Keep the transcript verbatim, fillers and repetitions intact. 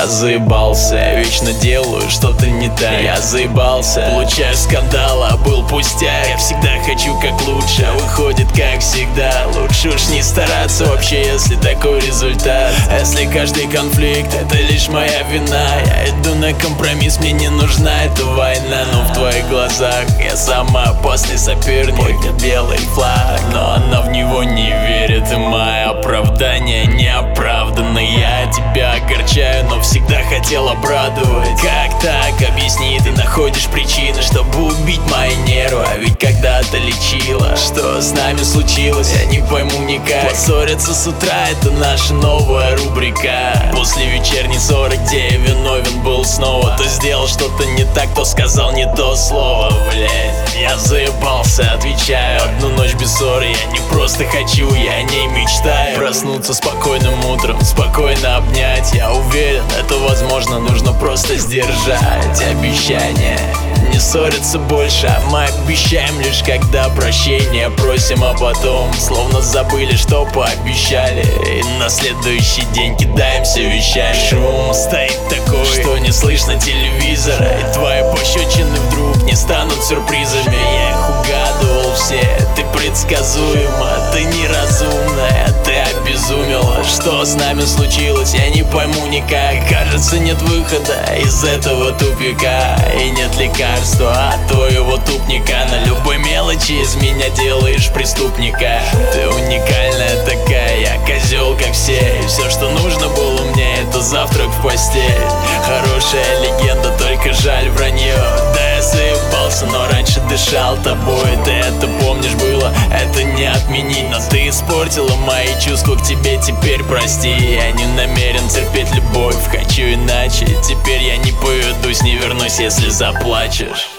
Я заебался, вечно делаю что-то не так. Я заебался, получаю скандал, а был пустяк. Я всегда хочу как лучше, а выходит как всегда. Лучше уж не стараться вообще, если такой результат. Если каждый конфликт это лишь моя вина, я иду на компромисс, мне не нужна эта война. Но в твоих глазах я самый опасный соперник. Поднят белый флаг, но она в него не верит. И мое оправдание неоправданно. Я тебя огорчаю, но всегда хотел обрадовать. Как так? Объясни, ты находишь причины, чтобы убить мои нервы. А ведь когда-то лечила. Что с нами случилось, я не пойму никак. Поссориться с утра — это наша новая рубрика. После вечерней ссоры, где я виновен был снова. То сделал что-то не так, то сказал не то слово. Блять, я заебался, отвечаю. Одну ночь без ссоры я не просто хочу, я о ней мечтаю. Проснуться спокойным утром, спокойно обнять. Я уверен, это возможно, нужно просто сдержать обещание. Не ссориться больше, а мы обещаем лишь когда прощения просим, а потом словно забыли, что пообещали. И на следующий день кидаемся вещами. Шум стоит такой, что не слышно телевизора. И твои пощечины вдруг не станут сюрпризами. Я их угадывал все, ты предсказуема, ты неразумная, ты обезумела. Что с нами случилось, я не пойму никак. Кажется, нет выхода из этого тупика. И нет лекарства от твоего тупника. На любой мелочи из меня делаешь преступника. Ты уникальная такая, я козел как все. И все, что нужно было мне, это завтрак в постель. Хорошая легенда, только жаль вранье. Да, я заебался, но раньше дышал тобой. Ты это помнишь было, это не отменить. Но ты испортила мои чувства к тебе, теперь прости. Я не намерен терпеть любовь, хочу иначе. Теперь я не поведусь, не вернусь, если заплачешь.